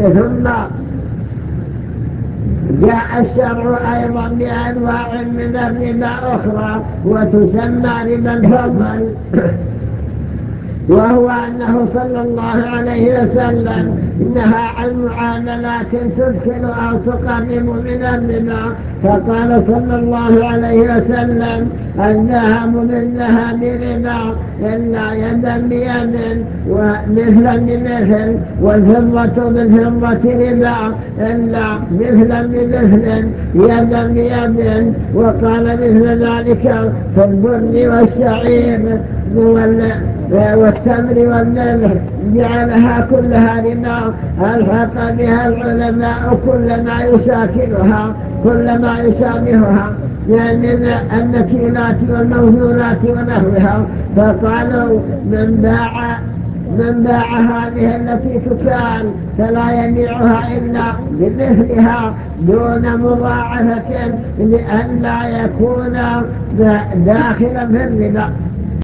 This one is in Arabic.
ثم جاء الشرع أيضا بأنواع من الربا أخرى وتسمى ربا الفضل، وهو أنه صلى الله عليه وسلم نهى عن معاملات تدخل أو تقرب من الربا، فقال صلى الله عليه وسلم: الذهب بالذهب ربا إلا يدا بيد ومثلا بمثل، والفضة بالفضة ربا إلا مثلا بمثل يدا بيد. وقال مثل ذلك في البر والشعير والتمر والملح، جعلها كلها ربا. ألحق بها العلماء كل ما يشابهها يعني النكيلات والموزونات ونحوها، فقالوا من باع هذه التي تكال فلا يبيعها إلا بمثلها دون مضاعفة لئلا يكون داخلا في الربا.